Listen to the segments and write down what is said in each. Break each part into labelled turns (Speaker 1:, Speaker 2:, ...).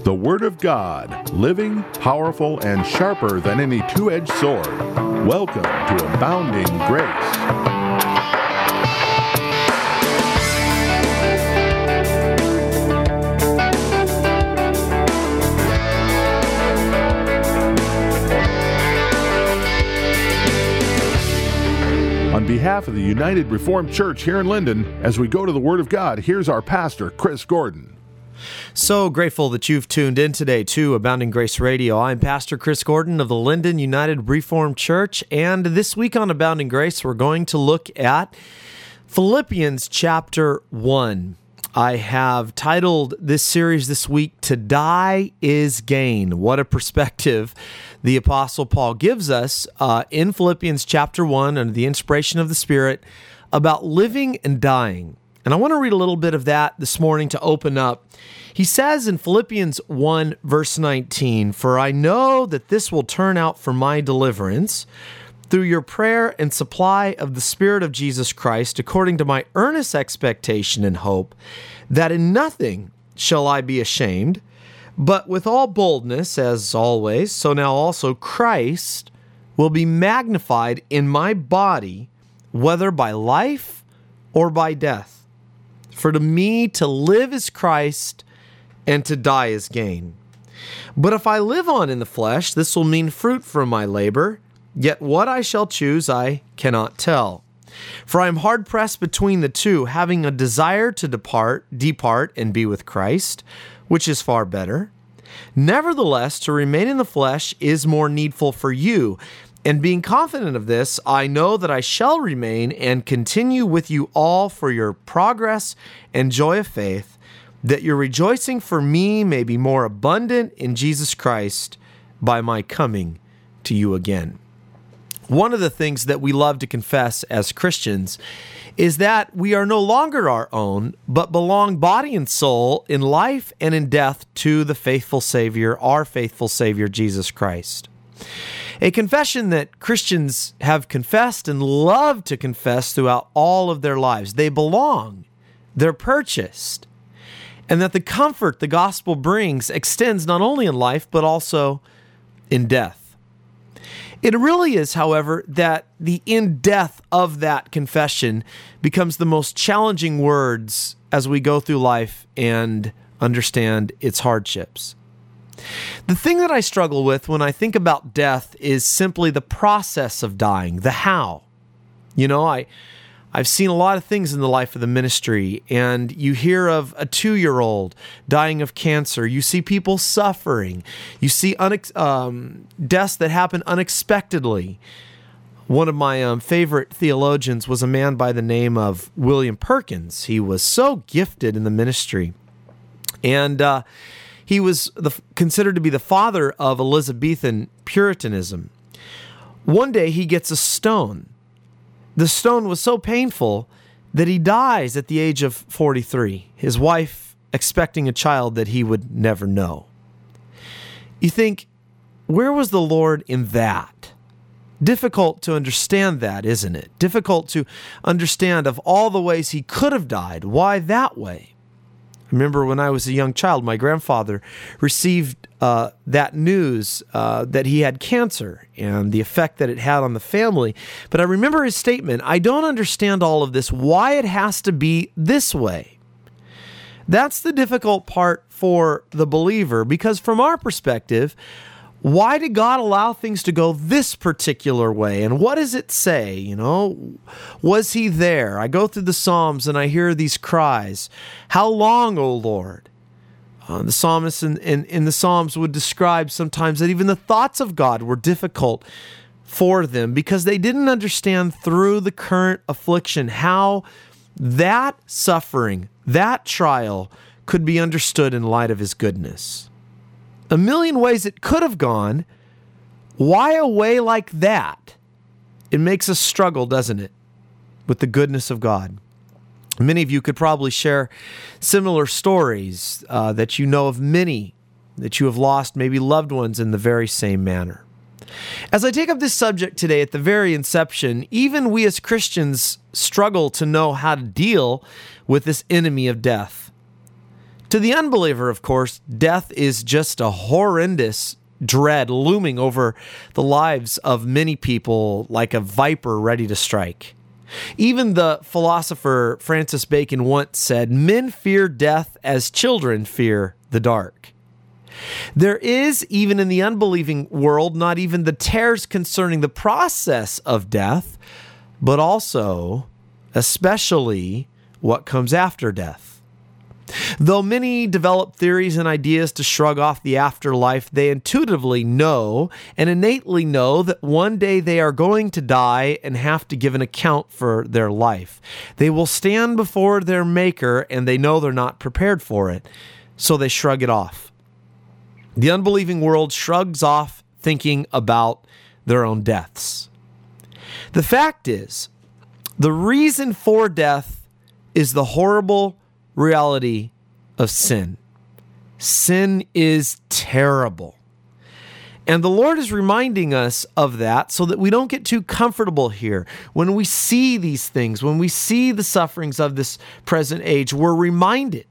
Speaker 1: The Word of God, living, powerful, and sharper than any two-edged sword. Welcome to Abounding Grace. On behalf of the United Reformed Church here in Linden, as we go to the Word of God, here's our pastor, Chris Gordon.
Speaker 2: So grateful that you've tuned in today to Abounding Grace Radio. I'm Pastor Chris Gordon of the Linden United Reformed Church, and this week on Abounding Grace, we're going to look at Philippians chapter 1. I have titled this series this week, To Die is Gain. What a perspective the Apostle Paul gives us in Philippians chapter 1 under the inspiration of the Spirit about living and dying. And I want to read a little bit of that this morning to open up. He says in Philippians 1 verse 19, "For I know that this will turn out for my deliverance through your prayer and supply of the Spirit of Jesus Christ, according to my earnest expectation and hope, that in nothing shall I be ashamed, but with all boldness, as always, so now also Christ will be magnified in my body, whether by life or by death. For to me to live is Christ, and to die is gain. But if I live on in the flesh, this will mean fruit from my labor, yet what I shall choose I cannot tell. For I am hard-pressed between the two, having a desire to depart and be with Christ, which is far better. Nevertheless, to remain in the flesh is more needful for you. And being confident of this, I know that I shall remain and continue with you all for your progress and joy of faith, that your rejoicing for me may be more abundant in Jesus Christ by my coming to you again." One of the things that we love to confess as Christians is that we are no longer our own, but belong body and soul in life and in death to the faithful Savior, our faithful Savior, Jesus Christ. A confession that Christians have confessed and love to confess throughout all of their lives. They belong, they're purchased, and that the comfort the gospel brings extends not only in life, but also in death. It really is, however, that the in death of that confession becomes the most challenging words as we go through life and understand its hardships. The thing that I struggle with when I think about death is simply the process of dying, the how. You know, I've seen a lot of things in the life of the ministry, and you hear of a 2-year-old dying of cancer. You see people suffering. You see deaths that happen unexpectedly. One of my favorite theologians was a man by the name of William Perkins. He was so gifted in the ministry, and he was considered to be the father of Elizabethan Puritanism. One day he gets a stone. The stone was so painful that he dies at the age of 43, his wife expecting a child that he would never know. You think, where was the Lord in that? Difficult to understand that, isn't it? Difficult to understand of all the ways he could have died. Why that way? I remember when I was a young child, my grandfather received that news that he had cancer and the effect that it had on the family. But I remember his statement, "I don't understand all of this, why it has to be this way." That's the difficult part for the believer, because from our perspective, why did God allow things to go this particular way? And what does it say? You know, was he there? I go through the Psalms and I hear these cries, "How long, O Lord?" The psalmist in the Psalms would describe sometimes that even the thoughts of God were difficult for them because they didn't understand through the current affliction how that suffering, that trial could be understood in light of his goodness. A million ways it could have gone. Why a way like that? It makes us struggle, doesn't it, with the goodness of God. Many of you could probably share similar stories that you know of many that you have lost, maybe loved ones in the very same manner. As I take up this subject today at the very inception, even we as Christians struggle to know how to deal with this enemy of death. To the unbeliever, of course, death is just a horrendous dread looming over the lives of many people like a viper ready to strike. Even the philosopher Francis Bacon once said, "Men fear death as children fear the dark." There is, even in the unbelieving world, not even the terrors concerning the process of death, but also, especially, what comes after death. Though many develop theories and ideas to shrug off the afterlife, they intuitively know and innately know that one day they are going to die and have to give an account for their life. They will stand before their Maker, and they know they're not prepared for it, so they shrug it off. The unbelieving world shrugs off thinking about their own deaths. The fact is, the reason for death is the horrible reality of sin. Sin is terrible. And the Lord is reminding us of that so that we don't get too comfortable here. When we see these things, when we see the sufferings of this present age, we're reminded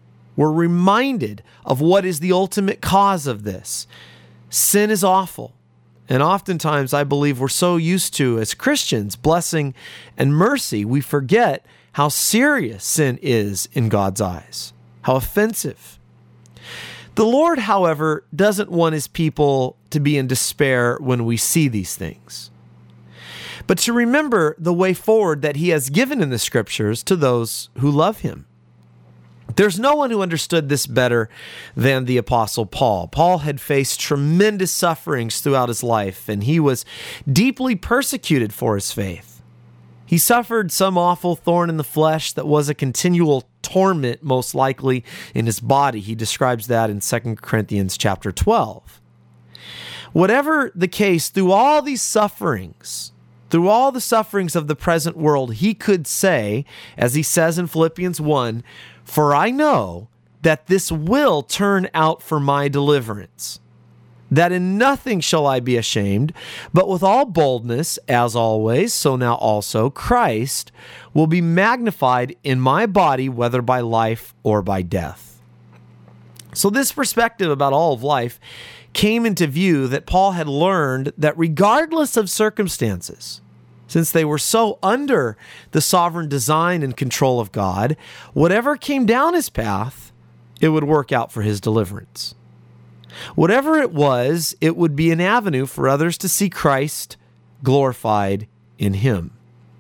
Speaker 2: of what is the ultimate cause of this. Sin is awful. And oftentimes, I believe we're so used to, as Christians, blessing and mercy, we forget how serious sin is in God's eyes, how offensive. The Lord, however, doesn't want his people to be in despair when we see these things, but to remember the way forward that he has given in the scriptures to those who love him. There's no one who understood this better than the Apostle Paul. Paul had faced tremendous sufferings throughout his life, and he was deeply persecuted for his faith. He suffered some awful thorn in the flesh that was a continual torment, most likely in his body. He describes that in 2 Corinthians chapter 12. Whatever the case, through all these sufferings, through all the sufferings of the present world, he could say, as he says in Philippians 1, "For I know that this will turn out for my deliverance, that in nothing shall I be ashamed, but with all boldness, as always, so now also, Christ will be magnified in my body, whether by life or by death." So this perspective about all of life came into view that Paul had learned that regardless of circumstances, since they were so under the sovereign design and control of God, whatever came down his path, it would work out for his deliverance. Whatever it was, it would be an avenue for others to see Christ glorified in him.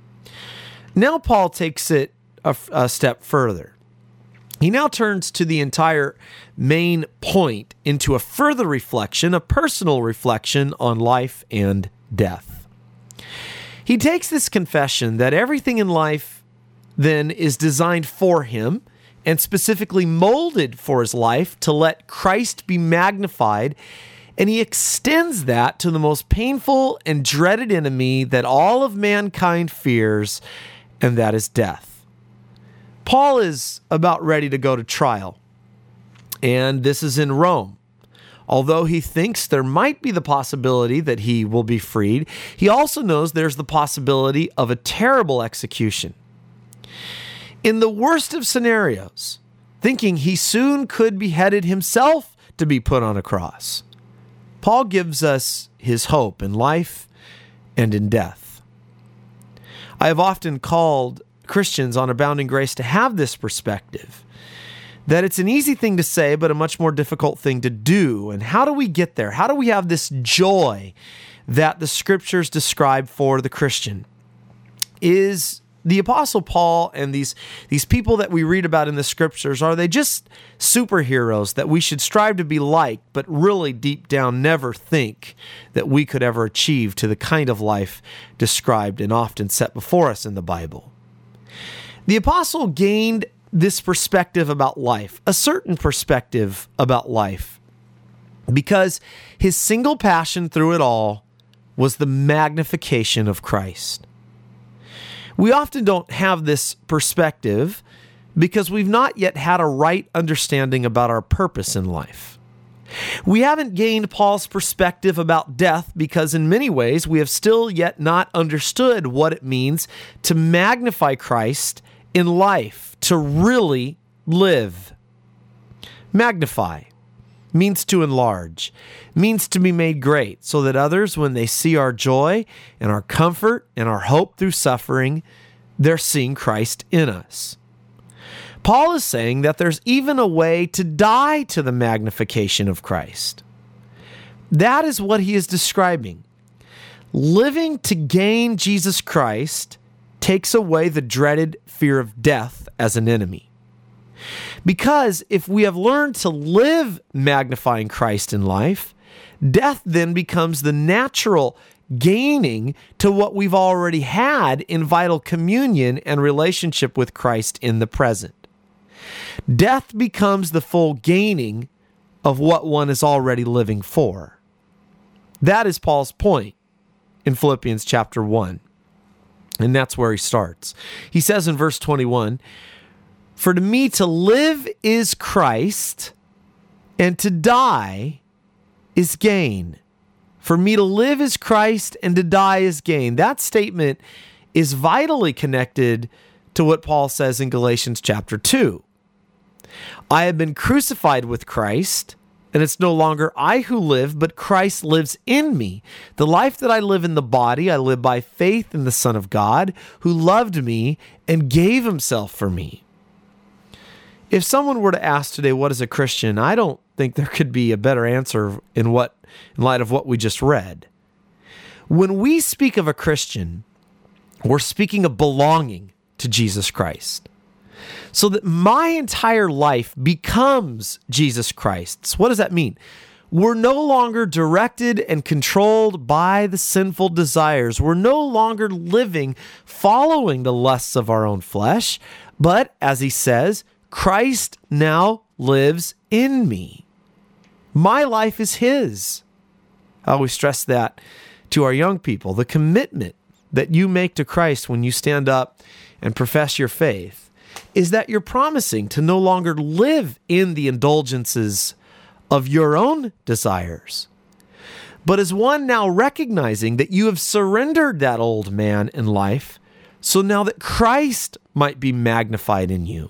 Speaker 2: Now Paul takes it a step further. He now turns to the entire main point into a further reflection, a personal reflection on life and death. He takes this confession that everything in life then is designed for him and specifically molded for his life to let Christ be magnified, and he extends that to the most painful and dreaded enemy that all of mankind fears, and that is death. Paul is about ready to go to trial, and this is in Rome. Although he thinks there might be the possibility that he will be freed, he also knows there's the possibility of a terrible execution. In the worst of scenarios, thinking he soon could be headed himself to be put on a cross, Paul gives us his hope in life and in death. I have often called Christians on Abounding Grace to have this perspective, that it's an easy thing to say, but a much more difficult thing to do. And how do we get there? How do we have this joy that the scriptures describe for the Christian? Is the Apostle Paul and these people that we read about in the scriptures, are they just superheroes that we should strive to be like, but really deep down never think that we could ever achieve to the kind of life described and often set before us in the Bible? The apostle gained this perspective about life, a certain perspective about life, because his single passion through it all was the magnification of Christ. We often don't have this perspective because we've not yet had a right understanding about our purpose in life. We haven't gained Paul's perspective about death because in many ways we have still yet not understood what it means to magnify Christ in life, to really live. Magnify means to enlarge, means to be made great, so that others, when they see our joy and our comfort and our hope through suffering, they're seeing Christ in us. Paul is saying that there's even a way to die to the magnification of Christ. That is what he is describing. Living to gain Jesus Christ takes away the dreaded fear of death as an enemy. Because if we have learned to live magnifying Christ in life, death then becomes the natural gaining to what we've already had in vital communion and relationship with Christ in the present. Death becomes the full gaining of what one is already living for. That is Paul's point in Philippians chapter 1. And that's where he starts. He says in verse 21, "For to me to live is Christ, and to die is gain." For me to live is Christ, and to die is gain. That statement is vitally connected to what Paul says in Galatians chapter 2. "I have been crucified with Christ, and it's no longer I who live, but Christ lives in me. The life that I live in the body, I live by faith in the Son of God, who loved me and gave himself for me." If someone were to ask today, what is a Christian? I don't think there could be a better answer in light of what we just read. When we speak of a Christian, we're speaking of belonging to Jesus Christ. So that my entire life becomes Jesus Christ's. What does that mean? We're no longer directed and controlled by the sinful desires. We're no longer living following the lusts of our own flesh, but as he says, Christ now lives in me. My life is his. I always stress that to our young people. The commitment that you make to Christ when you stand up and profess your faith is that you're promising to no longer live in the indulgences of your own desires, but as one now recognizing that you have surrendered that old man in life, so now that Christ might be magnified in you.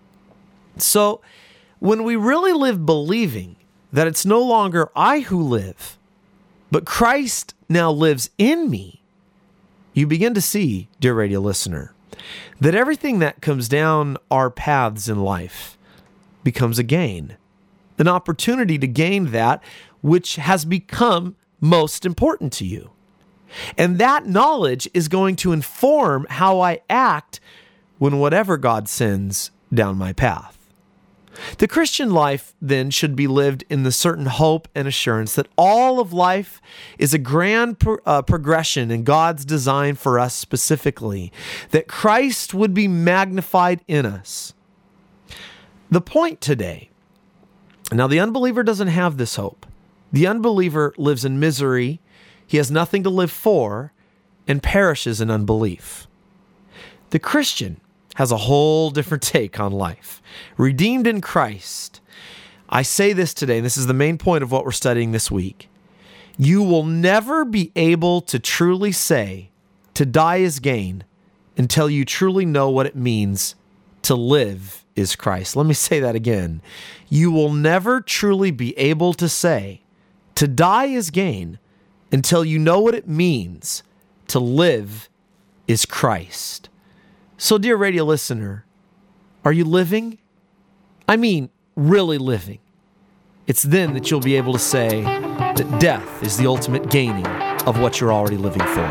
Speaker 2: So when we really live believing that it's no longer I who live, but Christ now lives in me, you begin to see, dear radio listener, that everything that comes down our paths in life becomes a gain, an opportunity to gain that which has become most important to you. And that knowledge is going to inform how I act when whatever God sends down my path. The Christian life then should be lived in the certain hope and assurance that all of life is a grand progression in God's design for us specifically, that Christ would be magnified in us. The point today, now the unbeliever doesn't have this hope. The unbeliever lives in misery, he has nothing to live for, and perishes in unbelief. The Christian has a whole different take on life. Redeemed in Christ. I say this today, and this is the main point of what we're studying this week. You will never be able to truly say, to die is gain, until you truly know what it means to live is Christ. Let me say that again. You will never truly be able to say, to die is gain, until you know what it means to live is Christ. So, dear radio listener, are you living? I mean, really living. It's then that you'll be able to say that death is the ultimate gaining of what you're already living for.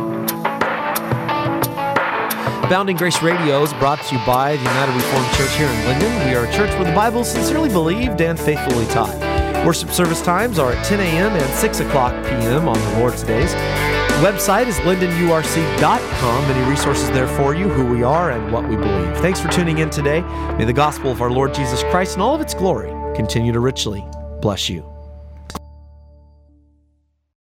Speaker 2: Abounding Grace Radio is brought to you by the United Reformed Church here in Linden. We are a church where the Bible is sincerely believed and faithfully taught. Worship service times are at 10 a.m. and 6 o'clock p.m. on the Lord's days. Website is lindenurc.com. Many resources there for you, who we are and what we believe. Thanks for tuning in today. May the gospel of our Lord Jesus Christ and all of its glory continue to richly bless you.